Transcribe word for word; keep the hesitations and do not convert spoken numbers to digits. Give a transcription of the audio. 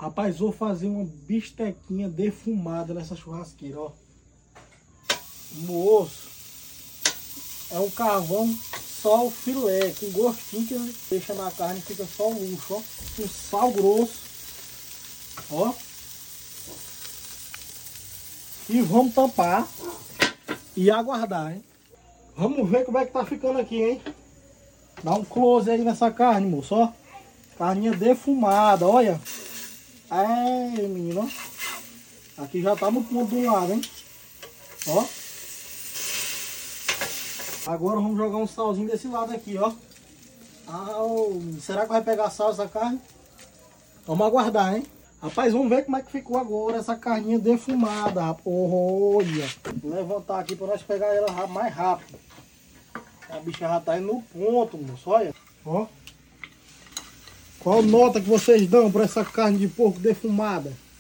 Rapaz, vou fazer uma bistequinha defumada nessa churrasqueira, ó. Moço, é um carvão só o filé, com gostinho que ele deixa na carne, fica só o luxo, ó. Com sal grosso, ó. E vamos tampar e aguardar, hein. Vamos ver como é que tá ficando aqui, hein. Dá um close aí nessa carne, moço, ó. Carninha defumada, olha. É, menino, ó. Aqui já tá no ponto do lado, hein. Ó. Agora vamos jogar um salzinho desse lado aqui, ó. Ah, será que vai pegar sal essa carne? Vamos aguardar, hein. Rapaz, vamos ver como é que ficou agora essa carninha defumada, rapaz. Olha. Vou levantar aqui para nós pegar ela mais rápido. A bicha já tá indo no ponto, moço, olha. Ó. Qual nota que vocês dão para essa carne de porco defumada?